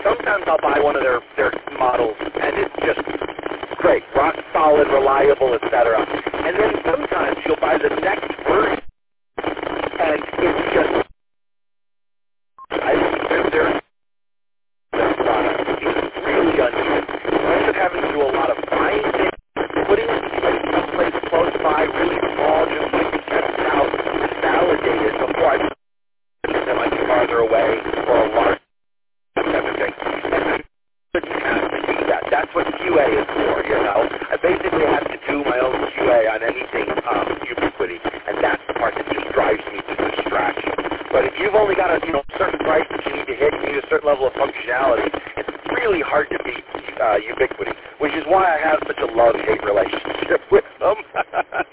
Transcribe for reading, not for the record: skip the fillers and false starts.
sometimes I'll buy one of their models, and it's just great, rock solid, reliable, etc. And then sometimes you'll buy the next version, and it's just, their product is really uneven. So I end up having to do a lot of buying things, putting it someplace close by, really small, just so I can test it out and validate it before I put it much farther away or a large type of thing. And I shouldn't have to do that. That's what QA is for, you know. I basically have to do my own QA on anything Ubiquiti, and that's the part that just drives me to distraction. But if you've only got a certain price that you need to hit, you need a certain level of functionality, it's really hard to beat Ubiquiti, which is why I have such a love-hate relationship with them.